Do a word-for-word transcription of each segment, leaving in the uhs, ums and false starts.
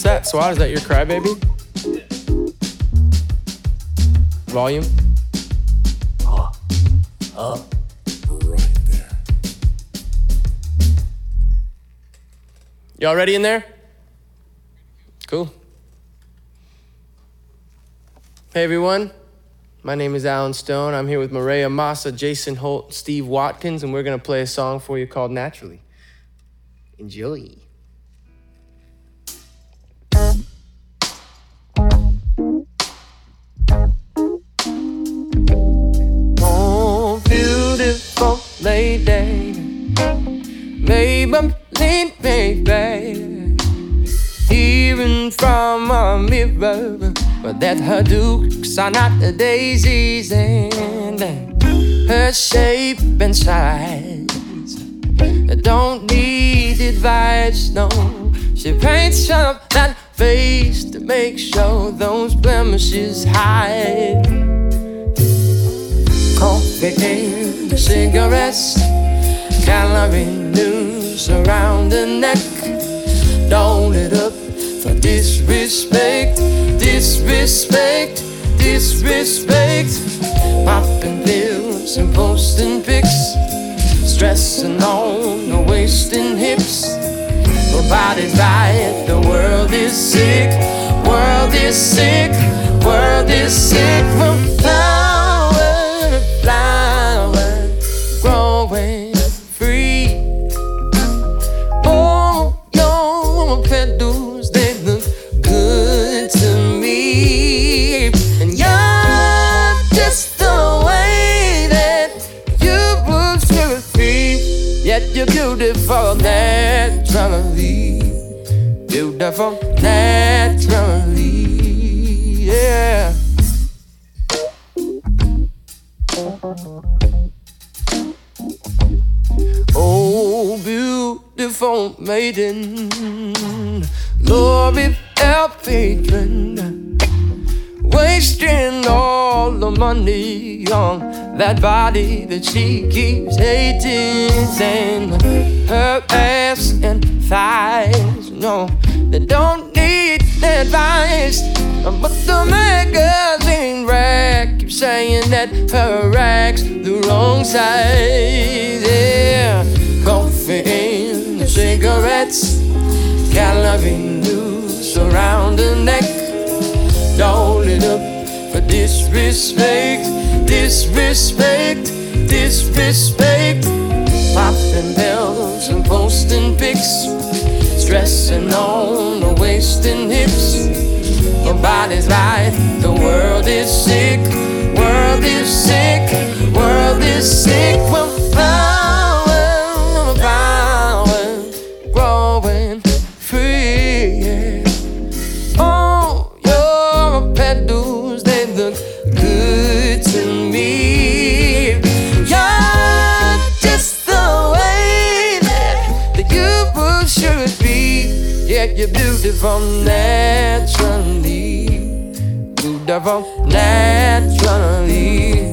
that? Swat, is that your crybaby? Volume? Uh, uh, right there. Y'all ready in there? Cool. Hey everyone, my name is Alan Stone. I'm here with Maria Massa, Jason Holt, Steve Watkins, and we're gonna play a song for you called Naturally. Enjoy. Oh, beautiful lady, baby, baby, even from a mirror, but that her dukes are not the daisies, and her shape and size don't need advice, no. She paints up that face to make sure those blemishes hide. Coffee and cigarettes, calorie news around the neck. Don't it up for disrespect, disrespect, disrespect. Popping pills and posting pics, stressing on the wasting hips. Her body's right, the world is sick, world is sick, world is sick. From flower to flower, growing free. Oh, your petals, they look good to me. And you're just the way that you would should be. Yet you're beautiful naturally. Beautiful naturally, yeah. Oh, beautiful maiden, glory our patron, wasting all the money on that body that she keeps hating. And her ass and thighs, no, they don't need advice. But the magazine rack keeps saying that her rack's the wrong size, yeah. Coffee and cigarettes, calorie news around the neck. Doll it up for disrespect, disrespect, disrespect. Popping pills and posting pics, stressing on the wasting hips. Your body's right, the world is sick, world is sick, world is sick. Well, flower, flower, growing free, yeah. Oh, your petals, they look good to me. You're just the way that, that you should be. Yeah, you're beautiful naturally, beautiful naturally.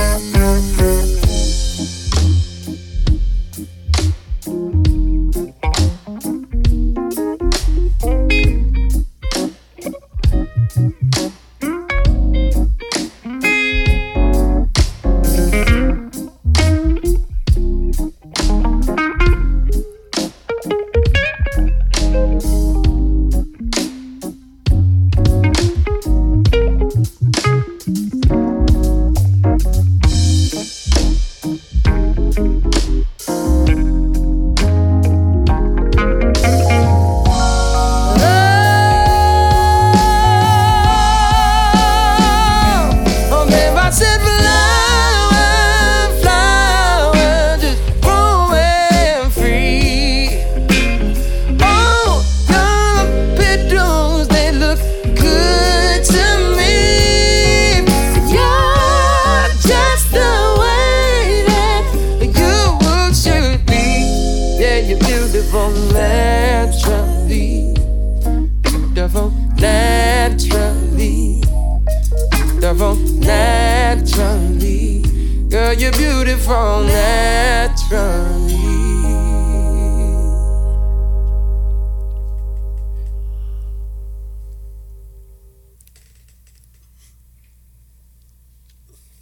Beautiful naturally, beautiful naturally, beautiful naturally. Girl, you're beautiful naturally.